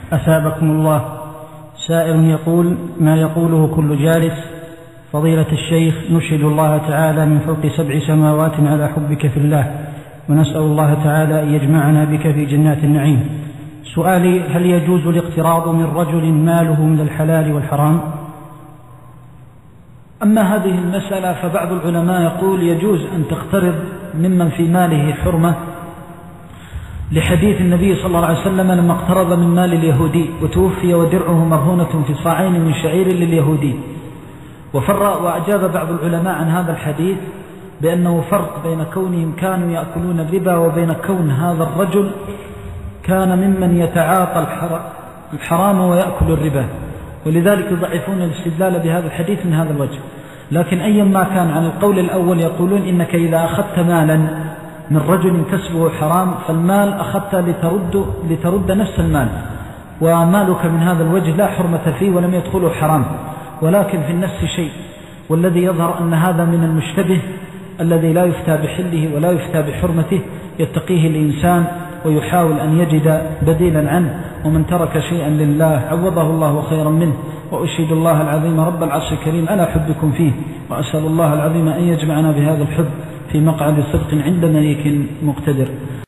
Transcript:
أثابكم الله. سائل يقول: ما يقوله كل جالس: فضيلة الشيخ، نشهد الله تعالى من فوق 7 سماوات على حبك في الله، ونسأل الله تعالى أن يجمعنا بك في جنات النعيم. سؤالي: هل يجوز الاقتراض من رجل ماله من الحلال والحرام؟ أما هذه المسألة فبعض العلماء يقول يجوز أن تقترض ممن في ماله حرمة، لحديث النبي صلى الله عليه وسلم لما اقترض من مال اليهودي وتوفي ودرعه مرهونة في صاعين من شعير لليهودي. وأجاب بعض العلماء عن هذا الحديث بأنه فرق بين كونهم كانوا يأكلون الربا وبين كون هذا الرجل كان ممن يتعاطى الحرام ويأكل الربا، ولذلك يضعفون الاستدلال بهذا الحديث من هذا الوجه. لكن أيا ما كان، عن القول الأول يقولون إنك إذا أخذت مالا من رجل كسبه حرام فالمال أخذت لترد نفس المال، ومالك من هذا الوجه لا حرمة فيه ولم يدخله حرام، ولكن في النفس شيء. والذي يظهر أن هذا من المشتبه الذي لا يفتى بحله ولا يفتى بحرمته، يتقيه الإنسان ويحاول أن يجد بديلا عنه. ومن ترك شيئا لله عوضه الله خيرا منه. وأشهد الله العظيم رب العرش الكريم على حبكم فيه، وأسأل الله العظيم أن يجمعنا بهذا الحب في مقعد صدق عند مليك مقتدر.